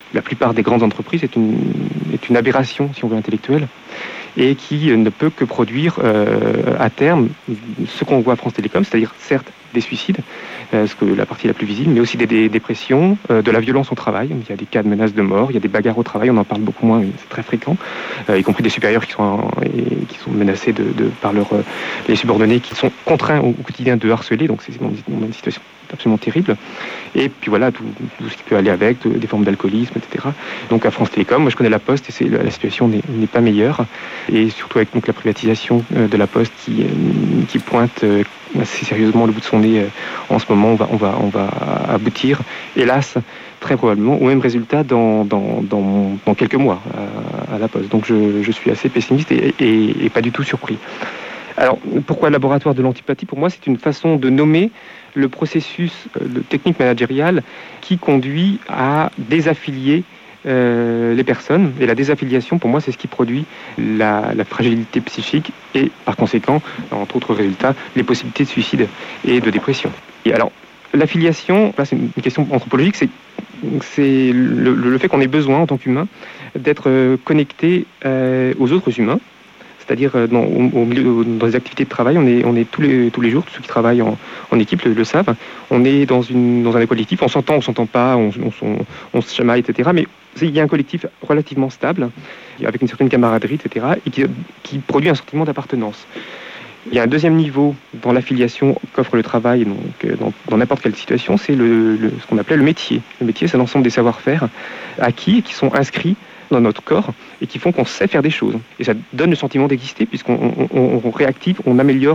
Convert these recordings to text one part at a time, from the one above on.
la plupart des grandes entreprises est une aberration, si on veut, intellectuelle, et qui ne peut que produire à terme ce qu'on voit à France Télécom, c'est-à-dire certes des suicides, ce que la partie la plus visible, mais aussi des dépressions, de la violence au travail. Il y a des cas de menaces de mort, il y a des bagarres au travail, on en parle beaucoup moins, mais c'est très fréquent, y compris des supérieurs qui sont menacés par les subordonnés, qui sont contraints au quotidien de harceler, donc c'est une situation absolument terrible. Et puis voilà, tout ce qui peut aller avec, des formes d'alcoolisme, etc. Donc à France Télécom, moi je connais la Poste et la situation n'est pas meilleure. Et surtout avec donc, la privatisation de la Poste qui pointe assez sérieusement le bout de son nez en ce moment, on va aboutir, hélas, très probablement au même résultat dans quelques mois à la Poste. Donc je suis assez pessimiste et pas du tout surpris. Alors, pourquoi laboratoire de l'antipathie ? Pour moi, c'est une façon de nommer le processus de technique managériale qui conduit à désaffilier les personnes. Et la désaffiliation, pour moi, c'est ce qui produit la fragilité psychique et, par conséquent, entre autres résultats, les possibilités de suicide et de dépression. Et alors, l'affiliation, là, c'est une question anthropologique, c'est le fait qu'on ait besoin, en tant qu'humain, d'être connecté aux autres humains. C'est-à-dire dans les activités de travail, on est tous les jours, tous ceux qui travaillent en équipe le savent, on est dans un collectif, on s'entend pas, on se chamaille, etc. Mais il y a un collectif relativement stable, avec une certaine camaraderie, etc. et qui produit un sentiment d'appartenance. Il y a un deuxième niveau dans l'affiliation qu'offre le travail, donc dans n'importe quelle situation, c'est ce qu'on appelait le métier. Le métier, c'est l'ensemble des savoir-faire acquis et qui sont inscrits dans notre corps et qui font qu'on sait faire des choses. Et ça donne le sentiment d'exister puisqu'on réactive, on améliore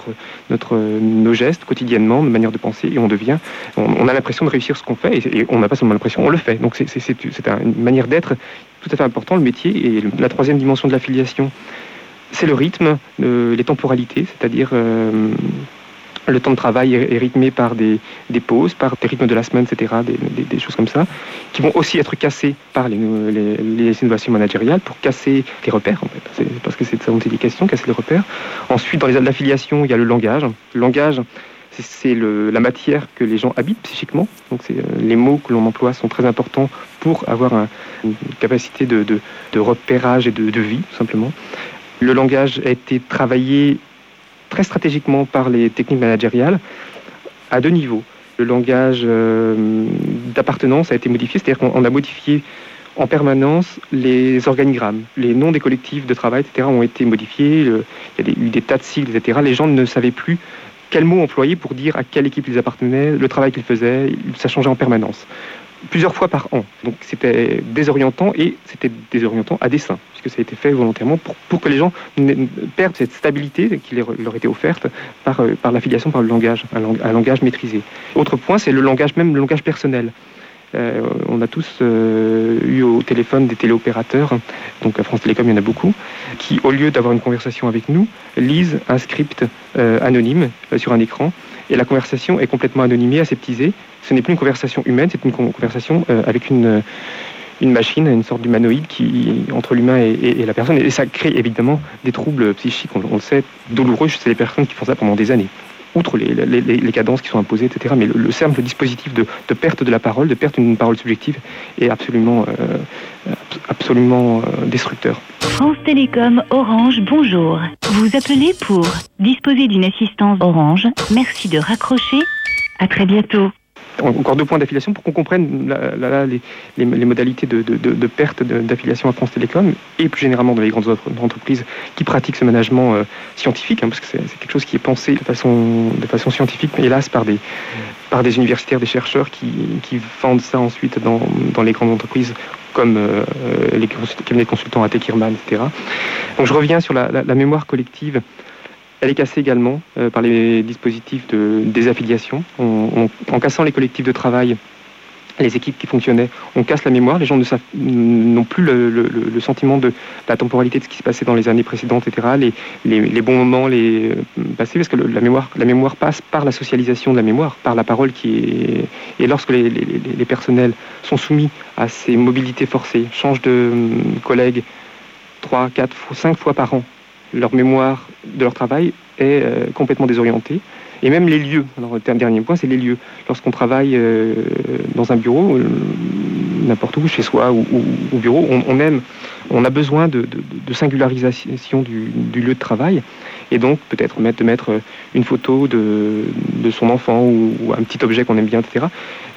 nos gestes quotidiennement, nos manières de penser et on a l'impression de réussir ce qu'on fait et on n'a pas seulement l'impression, on le fait. Donc c'est une manière d'être tout à fait important, le métier. Et la troisième dimension de l'affiliation, c'est le rythme, les temporalités, c'est-à-dire le temps de travail est rythmé par des pauses, par des rythmes de la semaine, etc., des choses comme ça, qui vont aussi être cassés par les innovations managériales pour casser les repères, en fait. C'est parce que c'est de ça dont il est question, casser les repères. Ensuite, dans l'affiliation, il y a le langage. Le langage, c'est la matière que les gens habitent psychiquement. Donc, les mots que l'on emploie sont très importants pour avoir une capacité de repérage et de vie, tout simplement. Le langage a été travaillé très stratégiquement par les techniques managériales à deux niveaux. Le langage d'appartenance a été modifié, c'est-à-dire qu'on a modifié en permanence les organigrammes. Les noms des collectifs de travail, etc. ont été modifiés. Il y a eu des tas de sigles, etc. Les gens ne savaient plus quel mot employer pour dire à quelle équipe ils appartenaient, le travail qu'ils faisaient. Ça changeait en permanence. Plusieurs fois par an. Donc c'était désorientant et c'était désorientant à dessein, puisque ça a été fait volontairement pour que les gens perdent cette stabilité qui leur était offerte par l'affiliation, par le langage, un langage maîtrisé. Autre point, c'est le langage personnel. On a tous eu au téléphone des téléopérateurs, donc à France Télécom il y en a beaucoup, qui au lieu d'avoir une conversation avec nous, lisent un script anonyme sur un écran, et la conversation est complètement anonymée, aseptisée. Ce n'est plus une conversation humaine, c'est une conversation avec une machine, une sorte d'humanoïde entre l'humain et la personne, et ça crée évidemment des troubles psychiques, on le sait, douloureux chez les personnes qui font ça pendant des années. Outre les cadences qui sont imposées, etc. Mais le simple dispositif de perte de la parole, de perte d'une parole subjective est absolument destructeur. France Télécom Orange, bonjour. Vous appelez pour disposer d'une assistance Orange. Merci de raccrocher. À très bientôt. Encore deux points d'affiliation pour qu'on comprenne les modalités de perte d'affiliation à France Télécom et plus généralement dans les grandes entreprises qui pratiquent ce management scientifique, parce que c'est quelque chose qui est pensé de façon scientifique, hélas par des universitaires, des chercheurs qui vendent ça ensuite dans les grandes entreprises comme les cabinets de consultants AT Kirman, etc. Donc je reviens sur la mémoire collective. Elle est cassée également par les dispositifs de désaffiliation. En cassant les collectifs de travail, les équipes qui fonctionnaient, on casse la mémoire. Les gens n'ont plus le sentiment de la temporalité de ce qui se passait dans les années précédentes, etc. Les bons moments, les passés, parce que la mémoire passe par la socialisation de la mémoire, par la parole Et lorsque les personnels sont soumis à ces mobilités forcées, changent de collègues 3, 4, 5 fois par an, leur mémoire de leur travail est complètement désorientée. Et même les lieux. Alors, le dernier point, c'est les lieux. Lorsqu'on travaille dans un bureau, n'importe où, chez soi ou au bureau. On a besoin de singularisation du lieu de travail, et donc peut-être mettre une photo de son enfant ou un petit objet qu'on aime bien, etc.